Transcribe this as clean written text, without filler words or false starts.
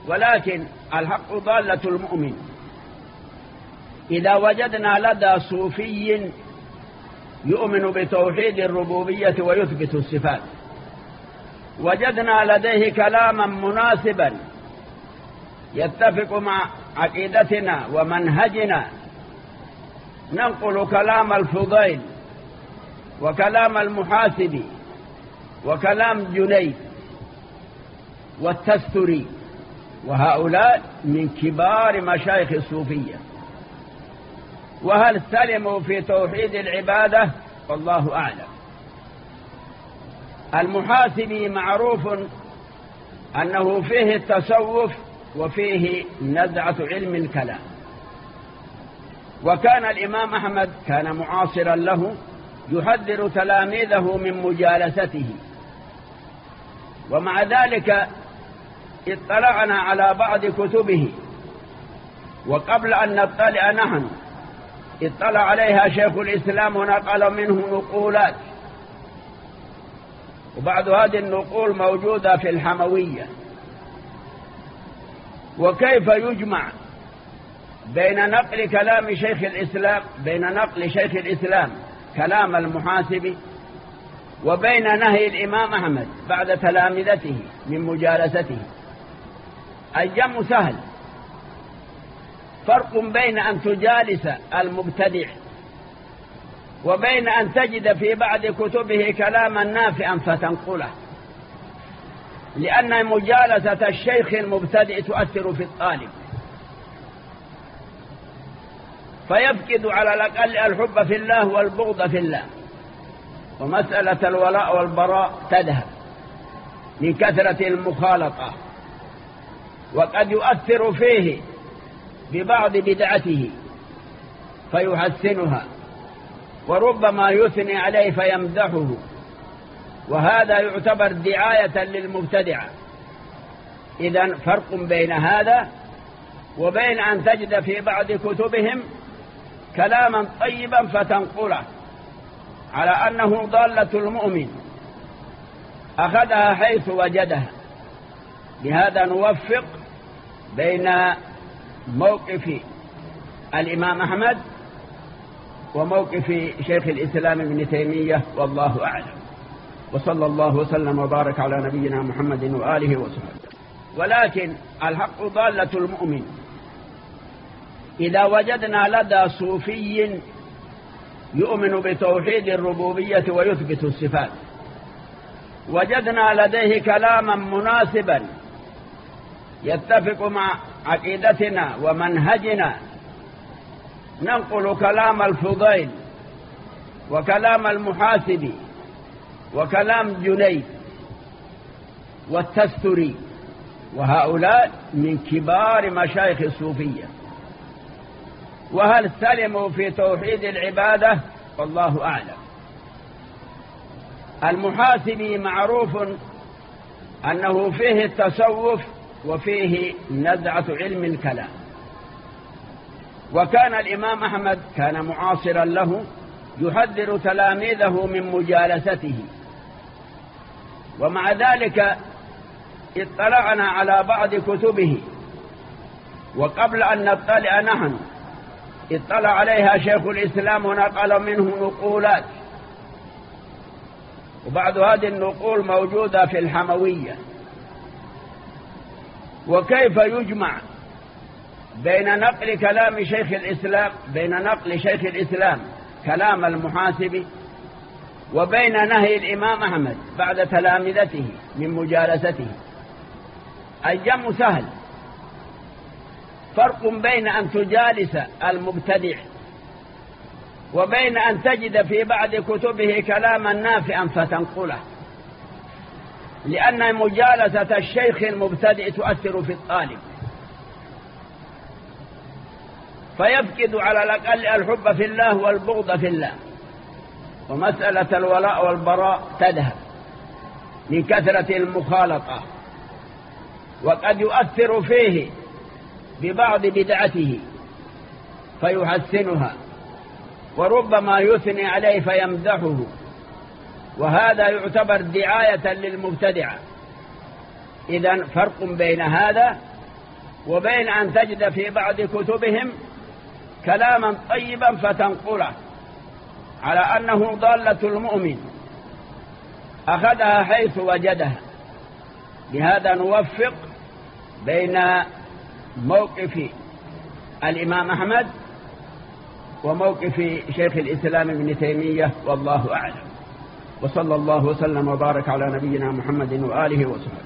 ولكن الحق ضالة المؤمن. إذا وجدنا لدى صوفي يؤمن بتوحيد الربوبية ويثبت الصفات، وجدنا لديه كلاما مناسبا يتفق مع عقيدتنا ومنهجنا، ننقل كلام الفضيل وكلام المحاسبي وكلام جنيد والتستري، وهؤلاء من كبار مشايخ الصوفية. وهل سلموا في توحيد العبادة؟ والله أعلم. المحاسبي معروف أنه فيه التصوف وفيه نزعة علم الكلام، وكان الإمام أحمد كان معاصرا له يحذر تلاميذه من مجالسته، ومع ذلك اطلعنا على بعض كتبه، وقبل أن نطلع نحن اطلع عليها شيخ الإسلام ونقل منه نقولات، وبعض هذه النقول موجودة في الحموية. وكيف يجمع بين نقل كلام شيخ الإسلام، بين نقل شيخ الإسلام كلام المحاسبي، وبين نهي الإمام أحمد بعد تلامذته من مجالسته؟ الجمع سهل. فرق بين أن تجالس المبتدع وبين أن تجد في بعض كتبه كلاما نافعا فتنقله، لأن مجالسة الشيخ المبتدع تؤثر في الطالب، فيفقد على الأقل الحب في الله والبغض في الله، ومسألة الولاء والبراء تذهب من كثرة المخالطة، وقد يؤثر فيه ببعض بدعته فيحسنها، وربما يثني عليه فيمدحه، وهذا يعتبر دعاية للمبتدعة. إذن فرق بين هذا وبين أن تجد في بعض كتبهم كلاما طيبا فتنقله على أنه ضالة المؤمن، أخذها حيث وجدها. لهذا نوفق بين موقف الإمام أحمد وموقف شيخ الإسلام ابن تيمية، والله أعلم. وصلى الله وسلم وبارك على نبينا محمد وآله وصحبه. ولكن الحق ضالة المؤمن. إذا وجدنا لدى صوفي يؤمن بتوحيد الربوبية ويثبت الصفات، وجدنا لديه كلاما مناسبا يتفق مع عقيدتنا ومنهجنا، ننقل كلام الفضيل وكلام المحاسبي وكلام جنيد والتستري، وهؤلاء من كبار مشايخ الصوفية. وهل سلموا في توحيد العبادة؟ والله أعلم. المحاسبي معروف أنه فيه التصوف وفيه نزعة علم الكلام، وكان الإمام أحمد كان معاصرا له يحذر تلاميذه من مجالسته، ومع ذلك اطلعنا على بعض كتبه، وقبل أن نطلع نحن اطلع عليها شيخ الإسلام ونقل منه نقولات، وبعض هذه النقول موجودة في الحموية. وكيف يجمع بين نقل كلام شيخ الإسلام، بين نقل شيخ الإسلام كلام المحاسبي، وبين نهي الإمام أحمد بعد تلامذته من مجالسته؟ الجمع سهل. فرق بين أن تجالس المبتدع وبين أن تجد في بعض كتبه كلاما نافعا فتنقله، لأن مجالسة الشيخ المبتدع تؤثر في الطالب، فيفقد على الأقل الحب في الله والبغض في الله، ومسألة الولاء والبراء تذهب من كثرة المخالطة، وقد يؤثر فيه ببعض بدعته فيحسنها، وربما يثني عليه فيمدحه، وهذا يعتبر دعاية للمبتدعة. إذن فرق بين هذا وبين أن تجد في بعض كتبهم كلاما طيبا فتنقله على أنه ضالة المؤمن أخذها حيث وجدها. بهذا نوفق بين موقف الإمام أحمد وموقف شيخ الإسلام ابن تيمية، والله أعلم. وصلى الله وسلم وبارك على نبينا محمد وآله وصحبه.